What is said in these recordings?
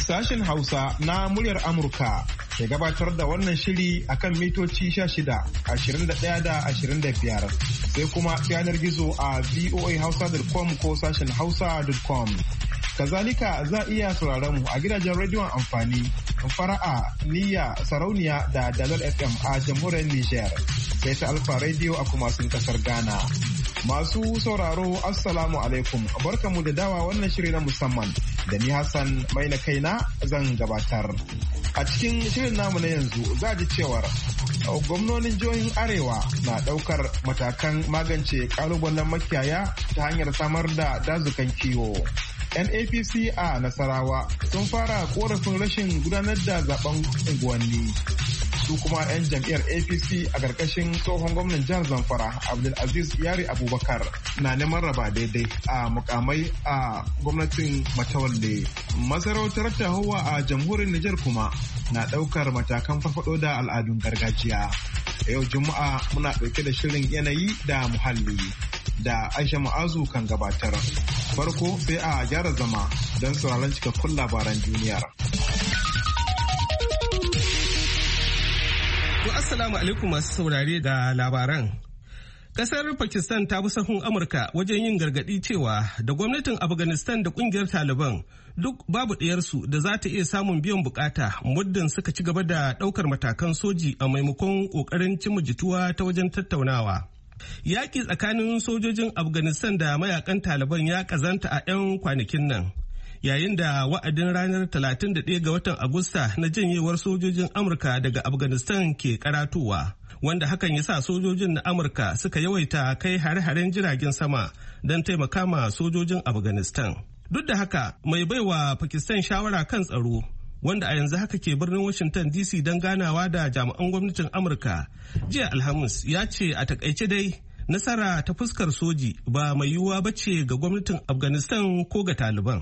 Sashen Hausa na muryar Amurka ke gabatar da wannan shiri akan mitoci 16, 21 da 25 sai kuma yanar gizo a voahausa.com ko sashen hausa.com. Kazalika za a iya sauraron mu a gidajen rediyon amfani Fara'a, Niyya, Sarauniya da Dalol FM a jamhuriyar Nijar sai ta Alfa Radio a kumasin kasar Ghana. Masu sauraro Assalamu alaikum, barkamu da dawa wannan shiri na musamman da ni Hassan mai na kaina zan gabatar. A cikin shirin namu na yanzu za ji cewar gwamnonin jihohin Arewa na daukar matakan magance kalubalen makiyaya ta hanyar samar da dazukan kiwo. NAPC a Nasarawa sun fara korafin rashin gudanar da zaben unguwanni. Su kuma 'yan jam'iyyar APC a ƙarƙashin tsohon gwamnan jihar Zamfara Abdulaziz Yari Abubakar na neman raba daidai a mukamai a gwamnatin Matawalle. Masarautar Tahowa a jamhuriyar Nijar kuma na ɗaukar matakan farfaɗo da al'adun gargajiya. Yau Juma'a muna ɗauke da shirin yanayi da muhalli da Aisha Ma'azu kan gabatar. Farko sai a gyara zama don sauraron cikakkun labaran duniyar. To assalamu alaikum masu saurare ga labaran. Kasar Pakistan ta bi sahun Amurka wajen yin gargadi cewa da gwamnatin Afghanistan da kungiyar Taliban duk babu ɗayarsu da za ta iya samun biyan bukata muddin suka ci gaba da ɗaukar matakan soji a maimakon ƙoƙarin cimma jituwa ta wajen tattaunawa. Yaƙi tsakanin sojojin Afghanistan da mayakan Taliban ya ƙazanta a 'yan kwanakin nan. Yayin da wa'adin ranar 31 ga watan Agusta na janyewar sojojin Amurka daga Afghanistan ke karatowa, wanda hakan ya sa sojojin na Amurka suka yawaita kai hare-haren jiragen sama don taimaka ma sojojin Afghanistan. Duk da haka, mai baiwa Pakistan shawara kan tsaro, wanda a yanzu haka ke birnin Washington DC don ganawa da jami'an gwamnatin Amurka, jiya Alhamis ya ce a takaice dai nasara ta fuskar soji ba mai yiwuwa bace ga gwamnatin Afghanistan ko ga Taliban.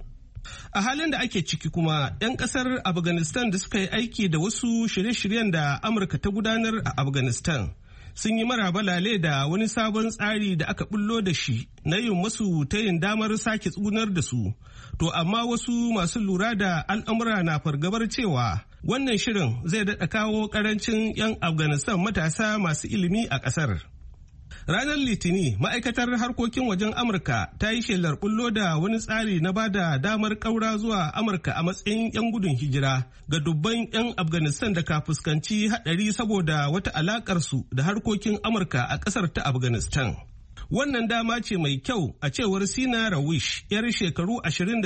A halin da ake ciki kuma, 'yan kasar Afghanistan da suka yi aiki da wasu shirye-shiryen da Amurka ta gudanar a Afghanistan sun yi marabalale da wani sabon tsari da aka bullo da shi na yin masu tayin damar sake tsugunar da su. To amma wasu masu lura da al'amura na fargabar cewa wannan shirin zai daɗa kawo ƙarancin 'yan Afghanistan matasa masu ilimi a ƙasar. Ranar Litini, ma'aikatar harkokin wajen Amurka ta yi shelar bullo da wani tsari na bada damar ƙaura zuwa Amurka a matsayin 'yan gudun hijira ga dubban 'yan Afghanistan da ka fuskanci haɗari saboda wata alaƙarsu da harkokin Amurka a ƙasar ta Afghanistan. Wannan dama ce mai kyau a cewar Sina Rawish, 'yar shekaru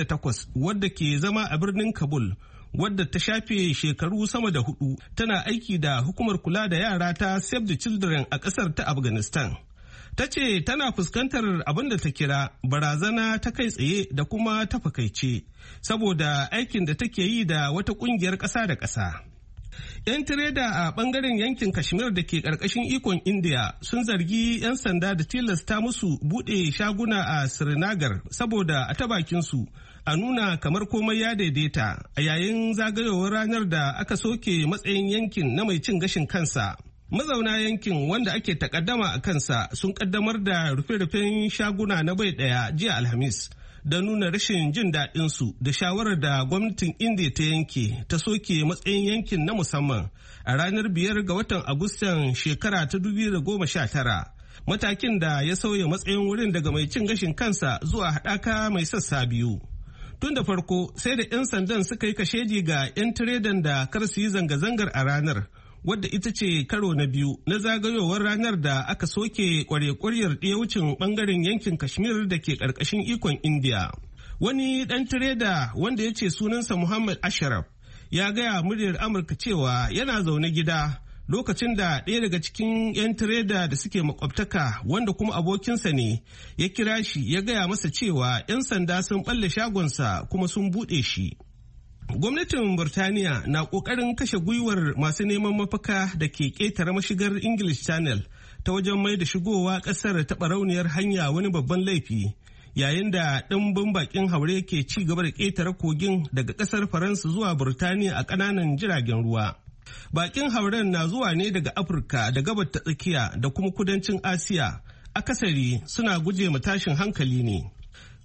28 wadda ke zama a birnin Kabul, wadda ta shafe shekaru sama da 4 tana aiki da hukumar kula da yara ta Save the Children a ƙasar ta Afghanistan. Ta ce tana fuskantar abin da ta kira barazana ta kai tsaye da kuma ta fakaice saboda aikin da take yi da wata ƙungiyar ƙasa da ƙasa. 'Yan tireda a ɓangaren yankin Kashmir da ke ƙarƙashin ikon India sun zargi 'yan sanda da tilasta musu buɗe shaguna a Srinagar saboda a ta bakinsu a nuna kamar komai ya daidaita a yayin zagayowar ranar da aka soke matsayin yankin na mai cin gashin kansa. Mazauna yankin wanda ake takaddama a kansa sun kaddamar da rufe-rufen shaguna na bai ɗaya jiya Alhamis da nuna rashin jin daɗinsu da shawarar da gwamnatin India ta yanke ta soke matsayin yankin na musamman a ranar 5 ga watan Agustan shekara ta 2019. Matakin da ya sauya matsayin wurin daga mai cin gashin kansa zuwa haɗaka mai sassa biyu. Tun da farko sai da 'yan sandan suka yi kashedi ga 'yan tiredan da kar su yi zanga-zangar a ranar, wadda ita ce karo na biyu na zagayowar ranar da aka soke kware-kwaryar wucin bangaren yankin Kashmir da ke ƙarƙashin ikon India. Wani ɗan tireda wanda ya ce sunansa Muhammad Ashraf ya gaya muryar Amurka cewa yana zaune gida lokacin da ɗaya daga cikin 'yan tireda da suke makwabtaka wanda kuma abokinsa ne ya kira shi ya gaya masa cewa 'yan sanda sun ɓalle shagonsa kuma sun buɗe shi. Gwamnatin Burtaniya na ƙoƙarin kashe gwiwar masu neman mafaka da ke ƙetare mashigar English Channel ta wajen mai da shigowa ƙasar ta barauniyar hanya wani babban laifi, yayin da ɗimbin bakin haure ke ci gaba da ƙetare kogin daga ƙasar Faransa zuwa Burtaniya a ƙananan jiragen ruwa. Bakin hauren na zuwa ne daga Afirka da gabar ta tsakiya da kuma kudancin Asiya, akasari suna guje ma tashin hankali ne.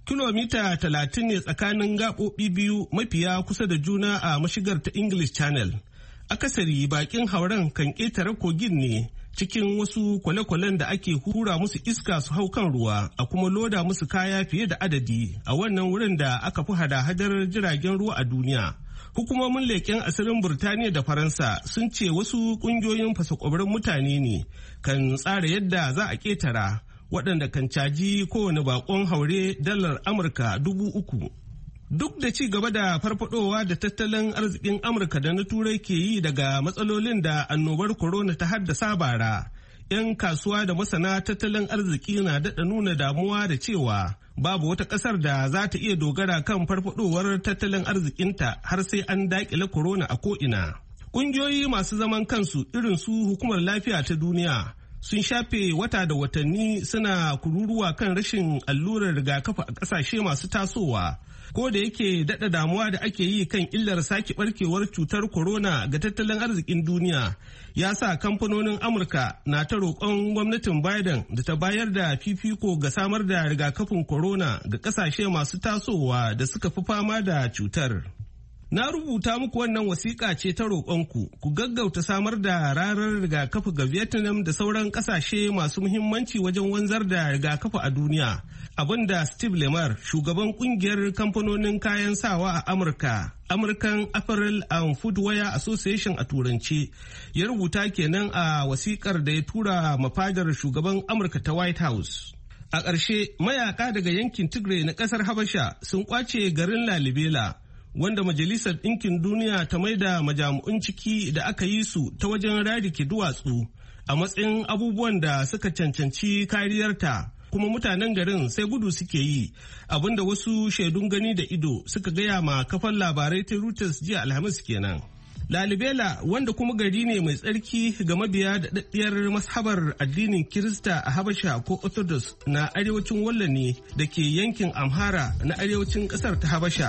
Kilomita 30 ne tsakanin gaɓoɓi biyu mafiya kusa da juna a mashigar ta English Channel. Akasari bakin hauren kan ƙetare kogin ne cikin wasu kwale-kwalen da ake hura musu iska su hau kan ruwa a kuma loda musu kaya fiye da adadi a wannan wurin da aka fi hada-hadar jiragen ruwa a duniya. Hukumomin leƙen asirin Burtaniya da Faransa sun ce wasu ƙungiyoyin fasakwabrin mutane ne kan tsara yadda za a ƙetara, waɗanda kan caji kowane bakon haure dalar Amurka 3,000. Duk da ci gaba da farfadowa da tattalin arzikin Amurka da na Turai ke yi daga matsalolin da annobar corona ta haddasa bara, 'yan kasuwa da masana tattalin arziki na daɗa nuna damuwa da cewa babu wata ƙasar da za ta iya dogara kan farfadowar tattalin arzikinta har sai an daƙile corona a ko'ina. Ƙungiyoyi masu zaman kansu irin su Hukumar Lafiya ta Duniya sun shafe wata da watanni suna kururuwa kan rashin allurar rigakafi a ƙasashe masu tasowa. Ko da yake daɗa damuwa da ake yi kan illar sake barkewar cutar corona ga tattalin arzikin duniya ya sa kamfanonin Amurka na ta roƙon gwamnatin Biden da ta bayar da fifiko ga samar da rigakafin corona ga ƙasashe masu tasowa da suka fi fama da cutar. Na rubuta muku wannan wasiƙa ce ta roƙonku ku gaggauta samar da ranar rigakafi ga Vietnam da sauran ƙasashe masu muhimmanci wajen wanzar da rigakafi a duniya. Abinda Steve Lemar, shugaban kungiyar kamfanonin kayan sawa a Amurka, American Apparel and Footwear Association a Turanci, ya rubuta kenan a wasiƙar da ya tura mafadar shugaban Amurka ta White House. A ƙarshe, mayaka daga yankin Tigray na ƙasar Habasha sun kwace garin Lalibela, wanda Majalisar Ɗinkin Duniya ta maida majami'un ciki da aka yi su ta wajen rarike duwatsu a matsayin abubuwan da suka cancanci kariyarta. Kuma mutanen garin sai gudu suke yi, abinda wasu shaidun gani da ido suka gaya ma kafan labarai ta Reuters jiya Alhamis kenan. Lalibela, wanda kuma gari ne mai tsarki ga mabiya da daddiyar mashabar addinin Kirista a Habasha ko Orthodox na arewacin Wallo ne da ke yankin Amhara na arewacin kasar ta Habasha.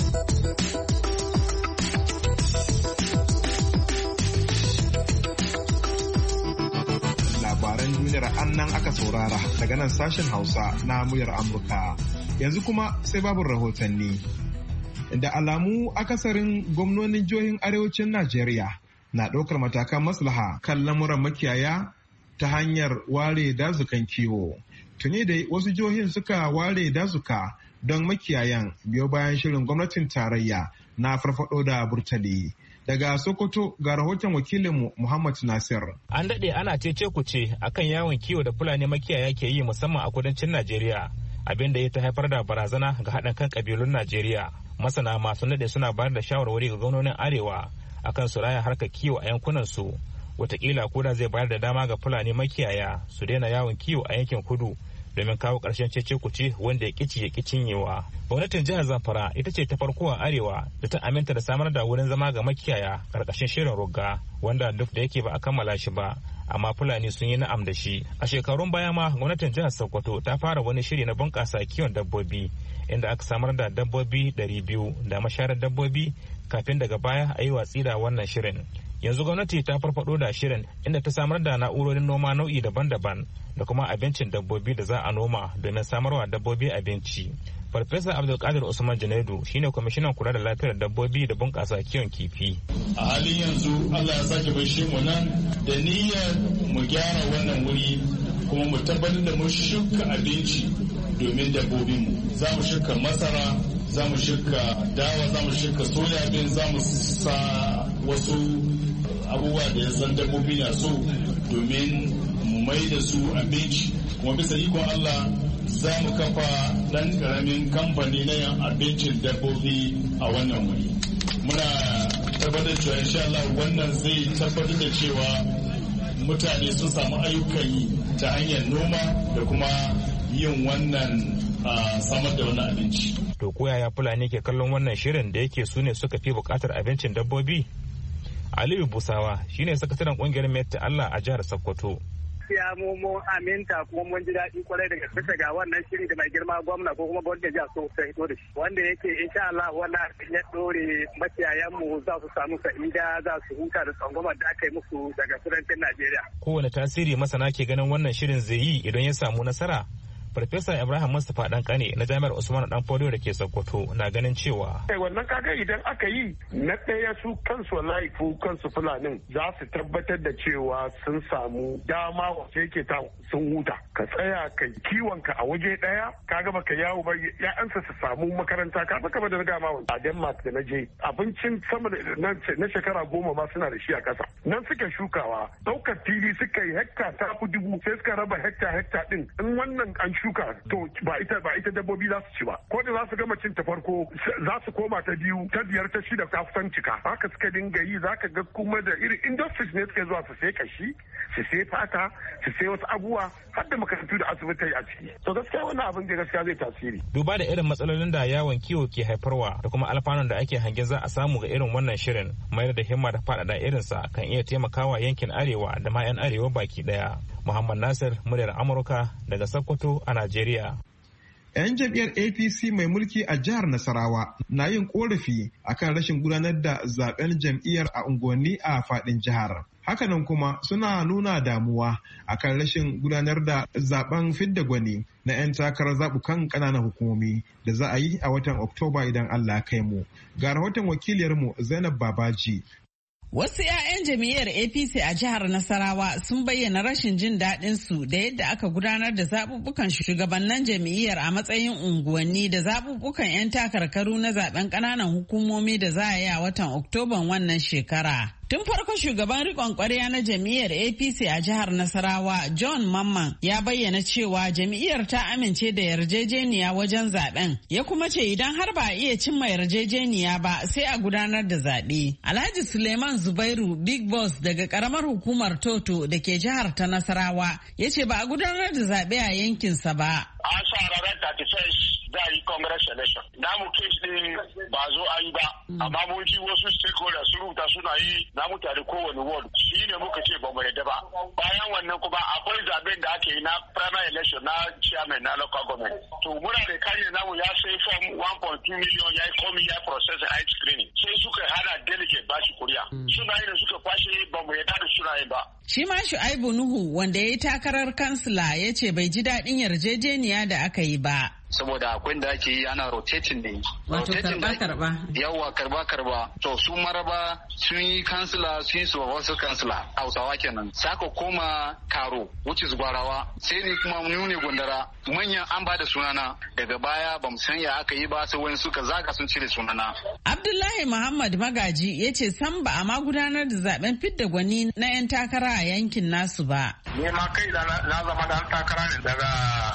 Labaran duniyar annan aka saurara daga nan sashen Hausa na muryar Amurka. Yanzu kuma sai babu rahotanni. Da alamu akasarin gwamnonin jihohin arewacin Najeriya na ɗaukar matakan maslaha kan lamuran makiyaya ta hanyar ware dazukan kiwo. Tuni da wasu jihohin suka ware dazuka don makiyayan biyo bayan shirin gwamnatin tarayya na farfado da burtali. Daga Sokoto ga rahoton wakilinmu Muhammad Nasir. An daɗe ana cece-kuce akan yawon kiwo da Fulani makiyaya ke yi musamman a kudancin Najeriya, abin da ya ta haifar da barazana ga haɗin kan ƙabilun Najeriya. Masana masu nade suna bayar da shawarwari ga gwamnonin arewa akan su raya harkar kiwo a yankunan su, wataƙila koda zai bayar da dama ga Fulani makiyaya su daina yawon kiwo a yankin kudu domin kawo ƙarshen cece-kuce wanda ya ƙici ya ƙi cinyewa. Gwamnatin jihar Zamfara ita ce ta farko a arewa da ta aminta da samar da wurin zama ga makiyaya ƙarƙashin shirin rugga, wanda duk da yake ba a kammala shi ba, amma Fulani sun yi na'am da shi. A shekarun baya ma gwamnatin jihar Sokoto ta fara wani shiri na bunƙasa kiwon dabbobi, inda aka samar da dabbobi 200 da masharar dabbobi kafin daga baya a yi watsi da wannan shirin. Yanzu gwamnati ta farfado da shirin inda ta samar da na'urorin noma nau'i daban-daban da kuma abincin dabbobi da za a noma domin samarwa dabbobi abinci. Farfesa Abdulkadir Usman Janaidu shine kwamishinan kula da lafiyar dabbobi da bunƙasa kiwon kifi. A halin yanzu Allah ya sake bashe mu nan da niyyar mu gyara wannan wuri kuma mu tabbatar da mun shuka abinci domin dabbobinmu. Za mu shuka masara, za mu shuka dawa, za mu shuka soya bean, za mu sa wasu abubuwa da ya san dabbobi na so domin mu mai da su abinci. Kuma bisa ikon Allah za mu kafa ɗan ƙaramin kamfani na yin abincin dabbobi a wannan wuri. Muna tabbatar cewa insha Allah wannan zai tabbatar da cewa mutane sun samu ayyukan yi ta hanyar noma da kuma yin wannan samar da wannan abinci. To ko yaya Fulani ke kallon wannan shirin da yake su ne suka fi buƙatar abincin dabbobi? Aliyu Busawa shine sakataren ƙungiyar Meta Allah a jihar Sokoto. Ya mun aminta kuma mun ji daɗi kwarai daga bisa ga wannan shiri da mai girma gwamna ko kuma gwamnati jihar so ta hito da shi wanda yake insha Allah wannan ya dore makiyayan mu za su samu sa'ida za su huta da tsangwamar da aka yi musu daga kudancin Najeriya. Kowane tasiri masana ke ganin wannan shirin zai yi idan ya samu nasara? Farfesa Ibrahim Mustapha Dankane na Jami'ar Usman Danfodiyo da ke Sokoto na ganin cewa wannan kaga idan aka yi na ɗaya su kansu wallahi kansu Fulanin za su tabbatar da cewa sun samu dama wace yake ta sun huta ka tsaya ka kiwon ka a waje ɗaya kaga baka yawo ba ya'yansa su samu makaranta ka baka ba da riga ma a Denmark da na je abincin sama na shekara 10 ma suna da shi a ƙasa nan suka shukawa ɗaukar fili suka yi hekta ta fi 1000 sai suka raba hekta din in wannan an shuka to ba ita dabbobi za su ci ba ko da za su gama cin ta farko za su koma ta biyu ta biyar ta shida ta kusan cika haka suka dinga yi zaka ga kuma da irin industries ne suka zuwa su sai kashi su sai fata su sai wasu abubuwa har da makarantu da asibitai a ciki to gaskiya wannan abin da gaskiya zai tasiri duba da irin matsalolin da yawon kiwo ke haifarwa da kuma alfanun da ake hangen za a samu ga irin wannan shirin mayar da himma da faɗaɗa irinsa kan iya taimakawa yankin arewa da ma 'yan arewa baki daya. Muhammad Nasir, muryar Amurka daga Sokoto a Najeriya. 'Yan jam'iyyar APC mai mulki a jihar Nasarawa na yin korafi akan rashin gudanar da zaben jam'iyyar a unguwanni a faɗin jihar. Hakanan kuma suna nuna damuwa akan rashin gudanar da zaben fidda gwani na 'yan takarar zaɓukan ƙananan hukumomi da za a yi a watan Oktoba idan Allah kai mu. Ga rahoton wakiliyarmu Zainab Babaji. Wasu 'ya'yan jam'iyyar APC a jihar Nasarawa sun bayyana rashin jin daɗin su da yadda aka gudanar da zaɓuɓɓukan shugabannin jam'iyyar a matsayin unguwanni da zaɓuɓɓukan 'yan takarkaru na zaɓen ƙananan hukumomi da za a yi a watan Oktoban wannan shekara. Tun farko shugaban rikon kwarya na jam'iyyar APC a jihar Nasarawa John Mamman ya bayyana cewa jam'iyyar ta amince da yarjejeniya wajen zaben ya kuma ce idan har ba a iya cimma yarjejeniya ba sai a gudanar da zaɓe. Alhaji Suleiman Zubairu Big Boss daga karamar hukumar Toto da ke jihar ta Nasarawa ya ce ba a gudanar da zaɓe a yankinsa ba. An sa ranar 31 za a yi Congress election. Namu case din ba zo a yi ba, amma mun ji wasu stakeholders sun rubuta suna yi na mutane kowane ward. Shi ne muka ce ba mu yadda ba. Bayan wannan kuma akwai zaben da ake yi na primary election na chairman na local government. To muna da kanye namu ya sai form 1.2 million ya yi komi ya process a screening. Sai suka hana delegate ba shi kuriya. Sunaye da suka kwashe ba mu yadda da sunaye ba. Shi ma Shu'aibu Nuhu wanda ya yi takarar kansila ya ce bai ji daɗin yarjejeniya da aka yi ba. Saboda akwai da ake yi ana rotating ne. Wato karba. Yawwa karba. To su maraba sun yi kansila sun yi su wasu kansila Hausawa kenan. Saka koma karo which is gwarawa. Sai ni kuma nune gondara manyan an ba da sunana daga baya ba mu san ya aka yi ba sai wani suka zaga sun cire sunana. Abdullahi Muhammad Magaji ya ce san ba a ma gudanar da zaben fidda gwani na 'yan takara a yankin nasu ba. Ni ma kai na zama dan takara ne daga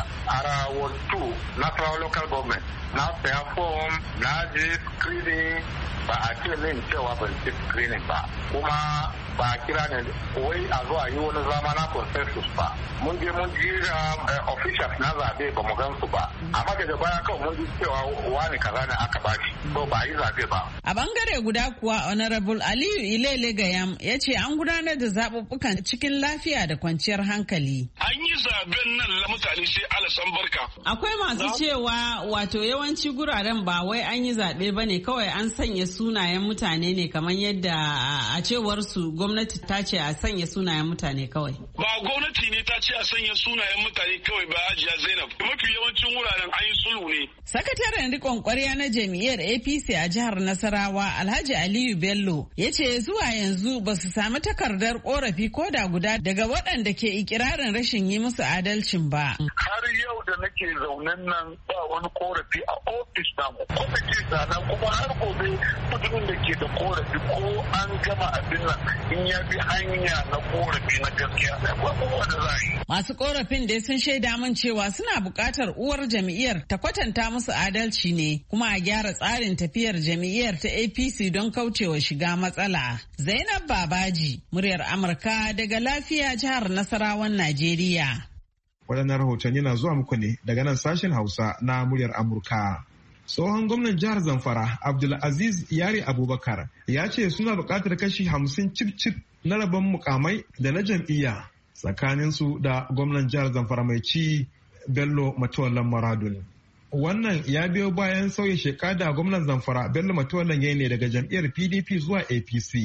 Arawa 2 Nasarawa local government. Na saya form na je screening ba a ce min cewa ban ci screening ba. Kuma ba a kira ne wai a zo a yi wani zama na consensus ba. Mun je mun jira officials na zabe ba mu gan su ba. Amma daga baya kawai mun ji cewa wani kaza ne aka bashi. To ba yi zabe ba. A bangare guda kuwa Honorable Aliyu Ilele Gayam ya ce an gudanar da zaɓuɓɓukan cikin lafiya da kwanciyar hankali. An yi zaben nan na mutane sai alasan barka. Akwai masu cewa wato yawanci guraren ba wai an yi zaɓe ba ne kawai an sanya sunayen mutane ne kamar yadda a cewar su gwamnati ta ce a sanya sunayen mutane kawai. Ba gwamnati ne ta ce a sanya sunayen mutane kawai ba Hajiya Zainab. Mafi yawancin wuraren an yi sulhu ne. Sakataren rikon kwarya na jam'iyyar APC a jihar Nasarawa Alhaji Aliyu Bello ya ce zuwa yanzu ba su sami takardar korafi ko da guda daga waɗanda ke ikirarin rashin yi musu adalcin ba. Har yau da nake zaunen nan ba wani korafi a ofis namu. Kwamitin nan kuma har gobe mutumin da ke da korafi ko an gama abin nan in ya bi hanya na korafi na gaskiya akwai kowa da za yi. Masu korafin dai sun shaida min cewa suna buƙatar uwar jam'iyyar ta kwatanta musu adalci ne kuma a gyara tsarin tafiyar jam'iyyar ta APC don kaucewa shiga matsala. Zainab Babaji, muryar Amurka daga lafiya jihar Nasarawan Najeriya. Waɗannan rahotanni na zuwa muku ne daga nan sashen Hausa na muryar Amurka. Tsohon gwamnan jihar Zamfara Abdulaziz Yari Abubakar ya ce suna buƙatar kashi 50 cif na rabon mukamai da na jam'iyya tsakaninsu da gwamnan jihar Zamfara mai ci Bello Matawalle Maradun. Wannan ya biyo bayan sauya sheka da gwamnan Zamfara Bello Matawalle ya ne daga jam'iyyar PDP zuwa APC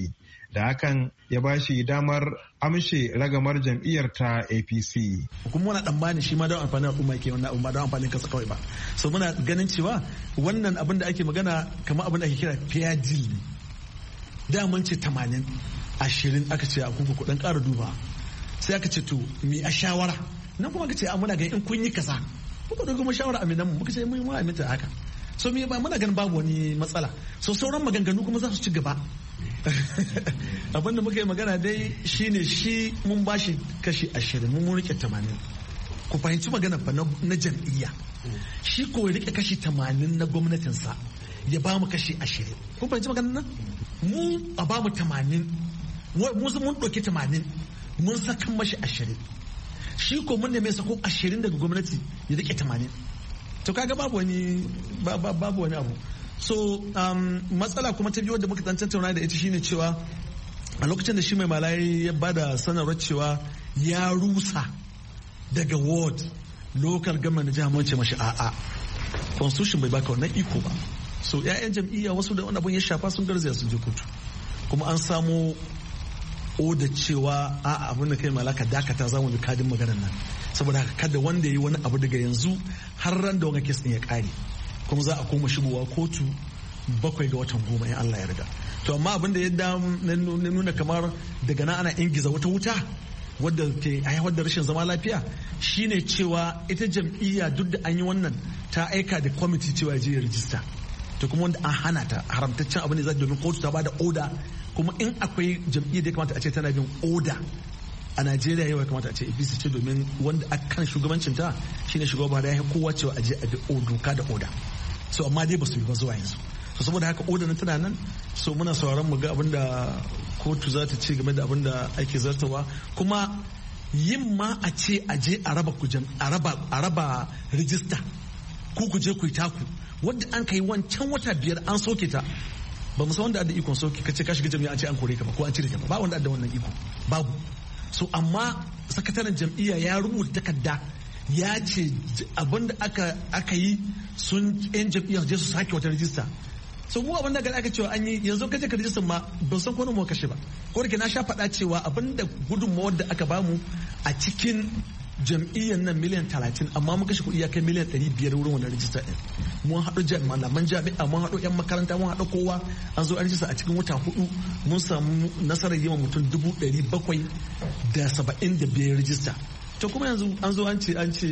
da hakan ya ba shi damar amshe ragamar jam'iyyar ta APC. Kuma muna tsammani shi ma don amfanin al'umma yake wannan abu ba don amfanin kansa kawai ba. So muna ganin cewa wannan abin da ake magana kamar abin da ake kira fair deal ne. Da mun ce 80-20 aka ce a kuku kudin ƙara duba. Sai aka ce to mi a shawara. Nan kuma aka ce muna ganin in kun yi kaza. Kuka ɗauki mu shawara aminan mu muka ce mun aminta haka. So me ba muna ganin babu wani matsala. So sauran maganganu kuma za su ci gaba. Abin da muka yi magana dai shine shi mun bashi kashi 20 mun rike 80. Ku fahimci magana fa na jam'iyya. Shi ko rike kashi 80 na gwamnatinsa ya ba mu kashi 20. Ku fahimci magana nan? Mu a ba mu 80. Mun ɗauki 80 mun saka mashi 20. Shi ko mun neme sako 20 daga gwamnati ya rike 80. To kaga babu wani abu. So matsala kuma ta biyu wadda muka tattauna da ita shine cewa a lokacin da shi mai malaye ya bada sanarwar cewa ya rusa daga ward local government na jihar mace mashi a'a constitution bai baka wannan iko ba. So 'ya'yan jam'iyya wasu da wani abun ya shafa sun garzaya sun je kotu kuma an samu oda cewa a'a abin da kai malaka dakata za mu bi kadin maganar nan saboda haka kada wanda ya yi wani abu daga yanzu har ran da wani kes din ya kare kuma za a koma shigowa kotu 7 ga watan 10 in Allah ya riga. To amma abin da ya nuna kamar daga nan ana ingiza wata wuta wadda ke haifar da rashin zama lafiya shine cewa ita jam'iyya duk da an yi wannan ta aika da kwamiti cewa ya je ya rijista. To kuma wanda an hana ta haramtaccen abin da za domin kotu ta bada oda kuma in akwai jam'iyyar da ya kamata a ce tana bin oda a Najeriya yau ya kamata a ce APC ce domin wanda akan shugabancin ta shine shugaba da ya kowa cewa a je a bi doka da oda. So amma dai ba su yi ba zuwa yanzu. So saboda haka oda tana nan so muna sauraron mu ga abin da kotu za ta ce game da abin da ake zartawa kuma yin ma a ce a je a raba rijista ku je ku yi taku wadda an kai wancan wata 5 an soke ta ba mu san wanda da ikon soke kace ka shiga jami'a an ce an kore ka ba ko an cire ka ba wanda da wannan iko babu. So amma sakataren jam'iyya ya rubuta takarda ya ce abinda aka yi sun yan jam'iyyar je su sake wata rijista. So mu abinda gani aka cewa an yi yanzu kaje ka rijistar ma ban san ko mu kashe ba ko da na sha faɗa cewa abinda gudunmawar da aka bamu a cikin jam'iyyar nan miliyan 30 amma mun kashe kuɗi ya kai miliyan 500 wurin wannan rijista ɗin. Mun haɗu malaman jami'a mun haɗu 'yan makaranta mun haɗu kowa an zo an rijista a cikin wata 4 mun samu nasarar yi wa mutum 775 rijista. To kuma yanzu an zo an ce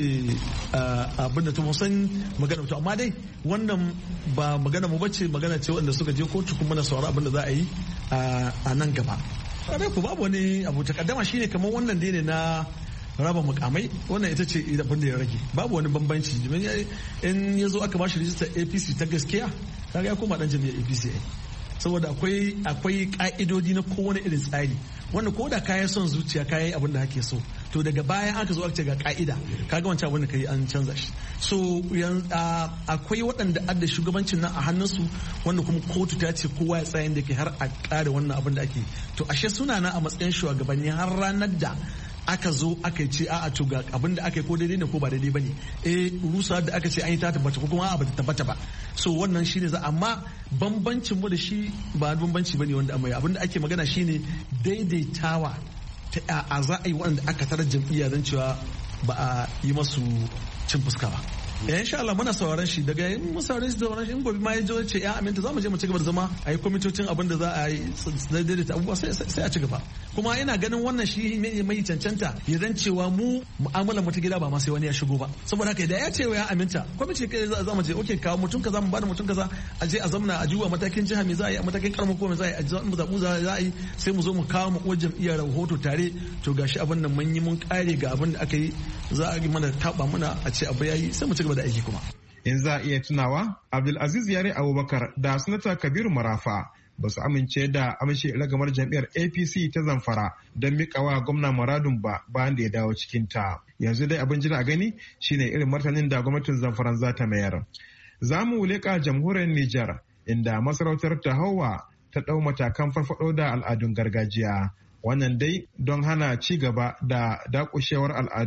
abinda ta san magana to amma dai wannan ba magana mu bace magana ce wanda suka je kotu kuma na saurari abinda za a yi a nan gaba. Kare ku babu wani abu takaddama shine kamar wannan dai ne na raba mukamai wannan ita ce abin da ya rage babu wani bambanci in ya zo aka bashi rijistar APC ta gaskiya kaga ya koma dan jami'ar APC saboda akwai ka'idodi na kowane irin tsari wanda ko da kayan son zuciya kayan abin da kake so to daga bayan aka zo aka ce ga ka'ida kaga wancan abin da kai an canza shi. So akwai waɗanda adda shugabancin nan a hannunsu wanda kuma kotu ta ce kowa ya tsaya da ke har a ƙare wannan abin da ake to ashe suna nan a matsayin shugabanni har ranar da aka zo aka ce a'a to ga abin da aka yi ko daidai ne ko ba daidai bane rusa da aka ce an yi ta tabbata ko kuma ba ta tabbata ba. So wannan shine za amma bambancin mu da shi ba bambanci bane wanda amma abin da ake magana shine daidaitawa a za a yi wanda aka tarar jam'iyya don cewa ba a yi masu cin fuska ba. Insha Allah muna sauraron shi daga yin mun sauraron shi da in gobe ma ya je ce ya aminta za mu je mu ci gaba da zama a yi kwamitocin abin da za a yi daidaita abubuwa sai a ci gaba kuma ina ganin wannan shi ne mai cancanta ya zan cewa mu mu'amalar mu ta gida ba ma sai wani ya shigo ba saboda haka da ya ce ya aminta kwamiti kai za mu je oke kawo mutum kaza mu bada mutum kaza a je a zamna a jiwa matakin jiha me za a yi a matakin karamar ko me za a yi a zabu za a yi sai mu zo mu kawo mu uwar jam'iyyar rahoto tare to gashi abin nan mun yi mun kare ga abin da aka yi za a yi mana taba muna a ce abu yayi sai mu ci gaba da aiki kuma. In za a iya tunawa, Abdulaziz Yare Abubakar da Sanata Kabiru Marafa ba su amince da amshe ragamar jam'iyyar APC ta Zamfara don miƙawa gwamna Maradun ba bayan da ya dawo cikin ta. Yanzu dai abin jira a gani shine irin martanin da gwamnatin Zamfaran za ta mayar. Za mu leƙa jamhuriyar Nijar inda masarautar Tahowa ta ɗau matakan farfaɗo da al'adun gargajiya. Wannan dai don hana ci gaba da dakushewar al'adu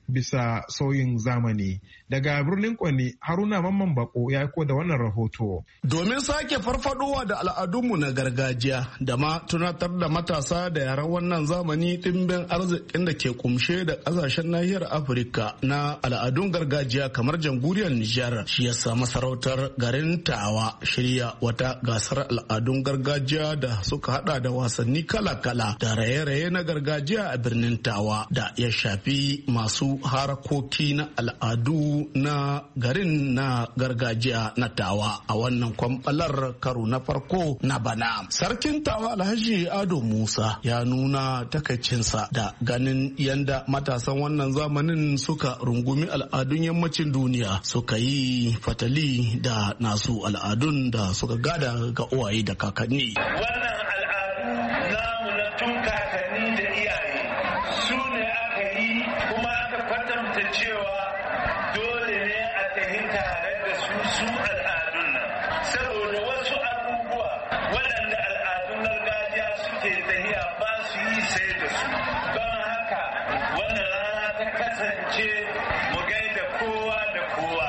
bisa sauyin zamani. Daga birnin Kwanni, Haruna Mamman Bako ya aiko da wannan rahoto. Domin sake farfadowa da al'adunmu na gargajiya da ma tunatar da matasa da yaran wannan zamani ɗimbin arzikin da ke kumshe da ƙasashen nahiyar Afirka na al'adun gargajiya kamar jamhuriyar Nijar, shi yasa masarautar garin Tawa shirya wata gasar al'adun gargajiya da suka hada da wasanni kala-kala da raye-raye na gargajiya a birnin Tawa da ya shafi masu harakoki na al'adu na garin na gargajiya na Tawa a wannan kwamfalar karo na farko na bana. Sarkin Tawa Alhaji Ado Musa ya nuna takaicinsa da ganin yanda matasan wannan zamanin suka rungumi al'adun yammacin duniya suka yi fatali da nasu al'adun da suka gada ga uwaye da kakanni. Wannan al'adu namu na tun kakanni da iyaye su ne aka yi kuma aka kwatanta cewa dole ne a tafi tare da su al'adun nan saboda wasu abubuwa waɗanda al'adun gargajiya suke tafiya ba su yi sai da su. Don haka wannan rana ta kasance mu gaida kowa da kowa,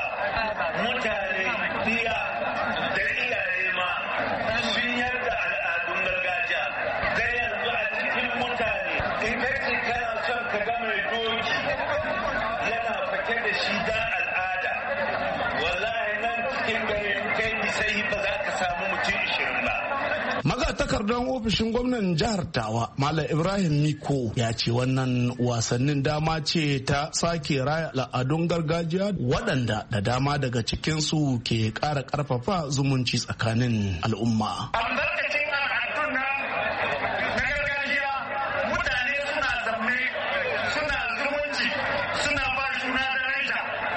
mutane diya da iyaye ma sun yarda al'adun gargajiya. Da yanzu a cikin mutane idan ce kana son ka ga mai doki yana fake da shi da al'ada, wallahi nan cikin gari kai sai ba za ka samu mutum 20 ba. Magatakardan ofishin gwamnan jihar Tawa Malam Ibrahim Miko ya ce wannan wasannin dama ce ta sake raya al'adun gargajiya waɗanda da dama daga cikinsu ke ƙara ƙarfafa zumunci tsakanin al'umma. Albarkacin al'adun nan na gargajiya mutane suna zaune suna zumunci suna ba juna daraja.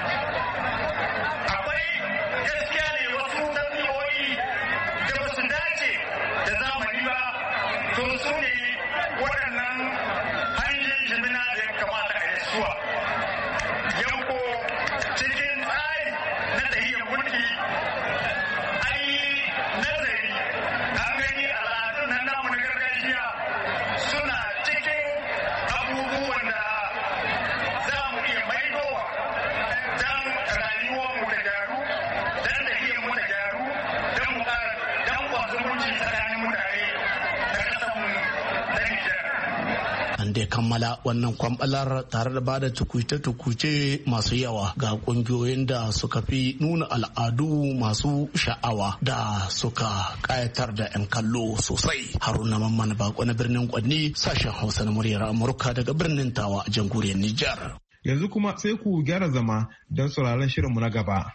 Akwai gaskiya ne wasu ɗabi'o'i da ba su dace da zamani ba, to su ne waɗannan hanyoyin jimina da ya kamata a yi suwa. Yanko cikin tsari na tahiyyar mulki an yi nazari an gani al'adun nan namu na gargajiya suna cikin abubuwan da za mu iya maidowa don rayuwarmu da gyaru, don tahiyyarmu da gyaru, don mu ƙara don zumunci tsakanin mutane da ƙasarmu na Nijar. An dai kammala wannan kwambalar tare da bada tukuce-tukuce masu yawa ga kungiyoyin da suka fi nuna al'adu masu sha'awa da suka kayatar da 'yan kallo sosai. Haruna Mamman Bako na birnin Kwanni, sashen Hausa na muryar Amurka daga birnin Tawa a jamhuriyar Nijar. Yanzu kuma sai ku gyara zama don sauraron shirinmu na gaba.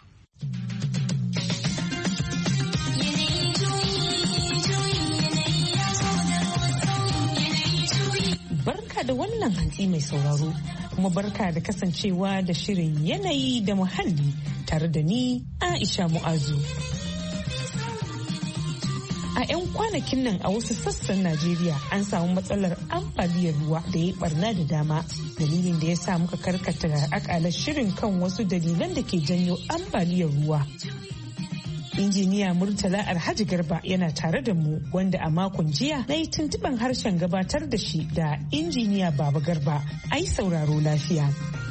Barka da wannan hantsi mai sauraro, kuma barka da kasancewa da shirin yanayi da muhalli tare da ni Aisha Mu'azu. A 'yan kwanakin nan a wasu sassan Najeriya an samu matsalar ambaliyar ruwa da ya barna da dama. Dalilin da ya sa muka karkata akalar shirin kan wasu dalilan da ke janyo ambaliyar ruwa. Injiniya Murtala Alhaji Garba yana tare da mu, wanda a makon jiya na yi tuntuɓen harshen gabatar da shi da injiniya Baba Garba. Ai sauraro lafiya.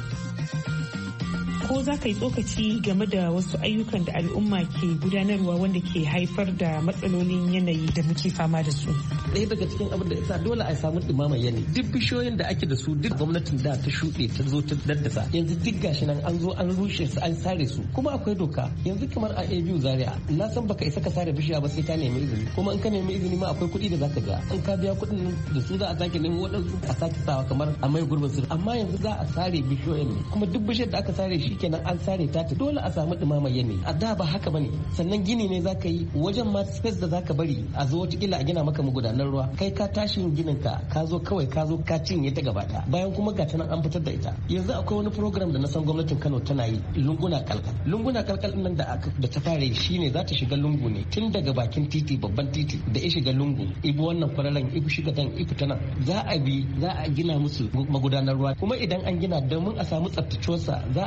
Ko za ka yi tsokaci game da wasu ayyukan da al'umma ke gudanarwa wanda ke haifar da matsalolin yanayi da muke fama da su? Ɗaya daga cikin abin da yasa dole a samu ɗumamar yanayi. Duk bishiyoyin da ake da su duk gwamnatin da ta shuɗe ta zo ta daddasa. Yanzu duk gashi nan an zo an rushe su an sare su. Kuma akwai doka. Yanzu kamar a ABU Zaria na san baka isa ka sare bishiya ba sai ka nemi izini. Kuma in ka nemi izini ma akwai kuɗi da zaka biya. In ka biya kuɗin da su za a sake nemo waɗansu a sake sawa kamar a mai gurbin su. Amma yanzu za a sare bishiyoyin ne. Kuma duk bishiyar da aka sare shi kenan an sare ta dole a samu dumamar yanayi. A da ba haka bane. Sannan gini ne zaka yi wajen ma space da zaka bari a zo wata kila a gina maka magudanar ruwa. Kai ka tashi ginin ka zo kawai ka zo ka cinye ta gaba ɗaya. Bayan kuma ga nan an fitar da ita. Yanzu akwai wani program da na san gwamnatin Kano tana yi, lunguna kalkal. Lunguna kalkal nan da ta fara yi shine za ta shiga lungu ne tun daga bakin titi babban titi da ya shiga lungu. Ibi wannan kwararren ibi shiga dan ibi ta nan. Za a gina musu magudanar ruwa. Kuma idan an gina domin a samu tsaftacewarsa za a yi kabar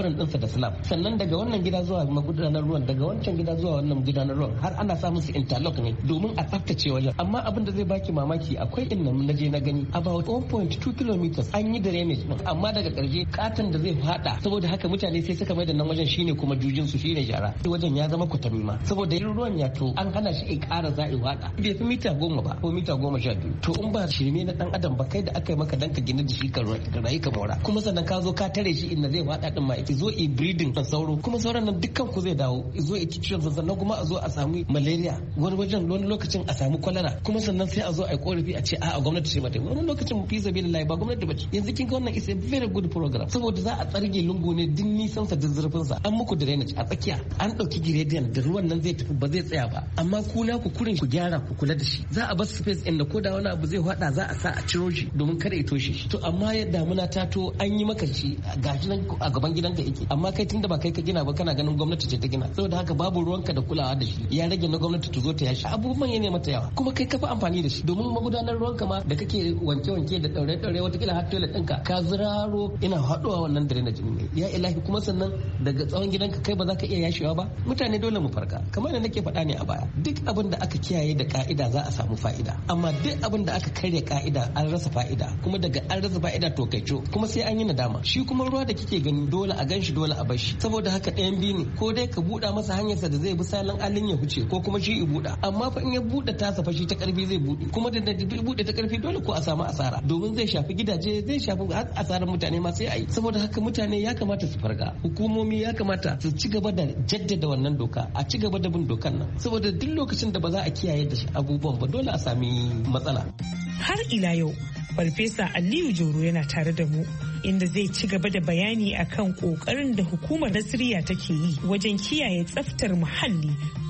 covering ɗinsa da slab, sannan daga wannan gida zuwa magudanar ruwan, daga wancan gida zuwa wannan gudanar ruwan, har ana sa musu interlock ne domin a tsaftace wajen. Amma abin da zai baki mamaki, akwai inda na je na gani about 1.2 kilometers an yi drainage din, amma daga ƙarshe katon da zai fada, saboda haka mutane sai suka mai da nan wajen shine kuma jujin su shine shara, wajen ya zama kwatami ma, saboda yin ruwan ya to an hana shi ƙara za'i fada, bai fi mita 10 ba ko mita 12. To in ba shirme na dan adam ba, kai da aka yi maka dan ka gina da shi ka rayu ka mora, kuma sannan ka zo ka tare shi inda zai fada din ma, zo i breeding da sauro, kuma sauran nan dukkan ku zai dawo, zo i ciwon sannan kuma a zo a samu malaria, wani wajen wani lokacin a samu kwalara, kuma sannan sai a zo a yi korafi a ce a'a gwamnati ce mata, wani lokacin mu fi sabilillahi ba gwamnati ba ce. Yanzu kin ga wannan is a very good program, saboda za a tsarge lungu ne din nisan sa da zurfin sa, an muku drainage a tsakiya, an dauki gradient da ruwan nan zai tafi ba zai tsaya ba, amma ku na ku kurin ku gyara ku kula da shi, za a bar space inda ko da wani abu zai hada za a sa a ciro shi domin kada ya toshe shi. To amma yadda damuna ta to an yi maka shi gashi nan a gaban gidanka yake, amma kai tunda ba kai ka gina ba kana ganin gwamnati ce ta gina, saboda haka babu ruwanka da kulawa da shi, ya rage na gwamnati ta zo ta yashi, abubuwan ya ne mata yawa, kuma kai ka fi amfani da shi domin magudanar ruwanka ma da kake wanke-wanke da daure-daure watakila har toilet ɗinka ka ziraro ina haɗuwa wannan drainage ne, ya ilahi. Kuma sannan daga tsawon gidanka kai ba za ka iya yashewa ba. Mutane dole mu farka, kamar da nake faɗa ne a baya, duk abin da aka kiyaye da ka'ida za a samu fa'ida, amma duk abin da aka karya ka'ida an rasa fa'ida, kuma daga an rasa fa'ida to kai kuma sai an yi nadama. Shi kuma ruwa da kike gani dole a ganshi dole a bar shi, saboda haka ɗayan biyu ne, ko dai ka buɗa masa hanyarsa da zai bi salon alin ya huce, ko kuma shi i buɗa, amma fa in ya buɗe tasa fa shi ta ƙarfi zai buɗe, kuma da buɗe ta ƙarfi dole ko a samu asara, domin zai shafi gidaje, zai shafi har asarar mutane ma sai a yi. Saboda haka mutane ya kamata su farga, hukumomi ya kamata su ci gaba da jaddada wannan doka, a ci gaba da bin dokan nan, saboda duk lokacin da ba za a kiyaye da abubuwan ba dole a sami matsala. Har ila yau Farfesa Aliyu Jauro yana tare da mu, inda zai ci gaba da bayani akan kokarin da hukumar Nasiriya take yi wajen kiyaye tsaftar muhalli.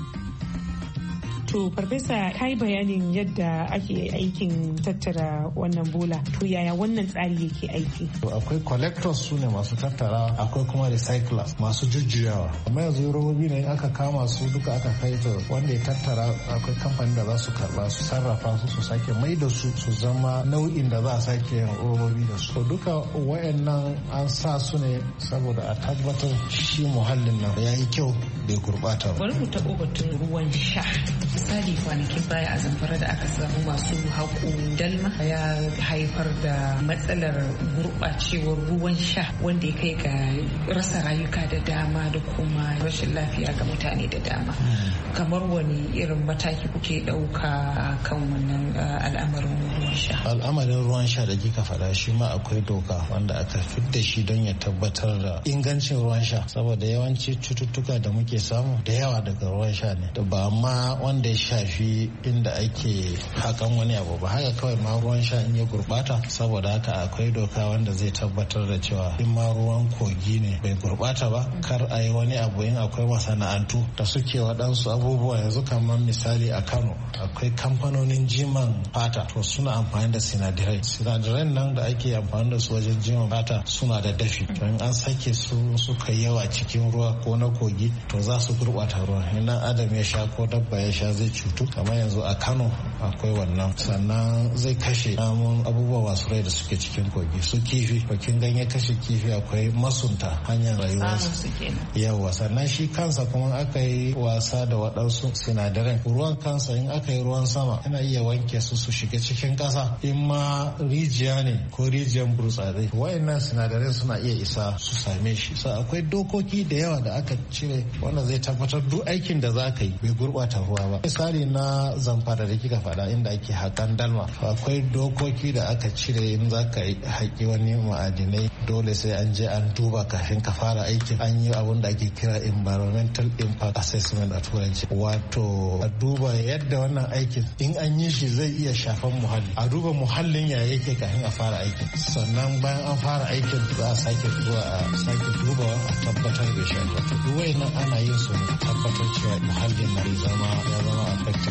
To Farfesa, ka yi bayanin yadda ake aikin tattara wannan bola. To yaya wannan tsari yake aiki? Akwai collectors, su ne masu tattara, akwai kuma recyclers masu jujjuyawa. Amma yanzu robobi ne aka kama su duka aka kai to wanda ya tattara, akwai kamfanin da za su karba su sarrafa su sake mai da su zama nau'in da za a sake yin robobi da su. To duka wayannan an sa su ne saboda a tabbatar shi muhallin nan ya yi kyau bai gurbata ba. Bari mu taɓo batun ruwan sha. Misali kwanakin baya a Zamfara da aka samu masu haƙo dalma ya haifar da matsalar gurɓacewar ruwan sha wanda ya kai ga rasa rayuka da dama da kuma rashin lafiya ga mutane da dama. Kamar wani irin mataki kuke ɗauka kan wannan al'amarin ruwan sha? Al'amarin ruwan sha da kika faɗa shi ma akwai doka wanda aka fidda shi don ya tabbatar da ingancin ruwan sha, saboda yawanci cututtuka da muke samu da yawa daga ruwan sha ne, da ba ma wanda ya shafi inda ake hakan wani abu ba, haka kawai ma ruwan sha in ya gurbata. Saboda haka akwai doka wanda zai tabbatar da cewa in ma ruwan kogi ne bai gurbata ba, kar a yi wani abu. In akwai masana'antu da suke waɗansu abubuwa, yanzu kamar misali a Kano akwai kamfanonin jiman fata, to suna amfani da sinadarai nan da ake amfani da su wajen jiman fata suna da dafi, to in an sake su suka yawa cikin ruwa ko na kogi to za su gurbata ruwa, in adam ya sha ko dabba ya sha zai cutu. Kamar yanzu a Kano akwai wannan, sannan zai kashe namun abubuwa masu rai da suke cikin kogi, su kifi, bakin ganye kashe kifi, akwai masunta hanyar rayuwarsu yawa. Sannan shi kansa kuma aka yi wasa da waɗansu sinadaran ruwan kansa, in aka yi ruwan sama yana iya wanke su shiga cikin ƙasa, in ma rijiya ne ko rijiyar burtsatse, wayannan sinadarai suna iya isa su same shi. So akwai dokoki da yawa da aka cire wanda zai tabbatar duk aikin da za ka yi bai gurɓata ruwa ba. Misali na Zamfara da kika faɗa inda ake haƙan dalma, akwai dokoki da aka cire in za ka haƙi wani ma'adinai dole sai an je an duba kafin ka fara aikin. An yi abin da ake kira environmental impact assessment a turanci, wato a duba yadda wannan aikin in an yi shi zai iya shafan muhalli, a duba muhallin ya yake kafin a fara aikin, sannan bayan an fara aikin za a sake zuwa a sake dubawa a tabbatar da shafa. To duk wayannan ana yin su ne tabbatar cewa muhallin na ya zama affected.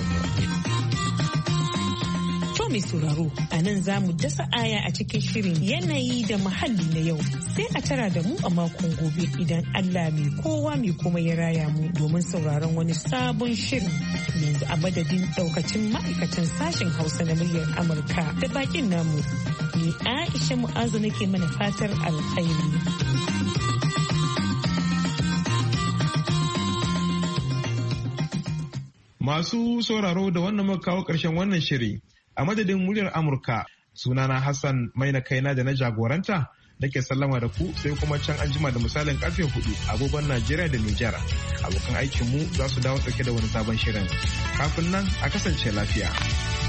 To mai sauraro, a nan za mu dasa aya a cikin shirin yanayi da muhalli na yau. Sai a tara da mu a makon gobe idan Allah mai kowa mai kuma ya raya mu domin sauraron wani sabon shirin. Yanzu a madadin daukacin ma'aikatan sashen Hausa na muryar Amurka da bakin namu. Ni Aisha Mu'azu nake mana fatar alkhairi. Masu sauraro da wannan muka kawo ƙarshen wannan shiri. A madadin muryar Amurka, sunana Hassan Maina Kaina da na jagoranta da ke sallama da ku sai kuma can an jima da misalin karfe 4 agogon Najeriya da Nijar. Abokan aikinmu za su dawo ɗauke da wani sabon shirin. Kafin nan a kasance lafiya.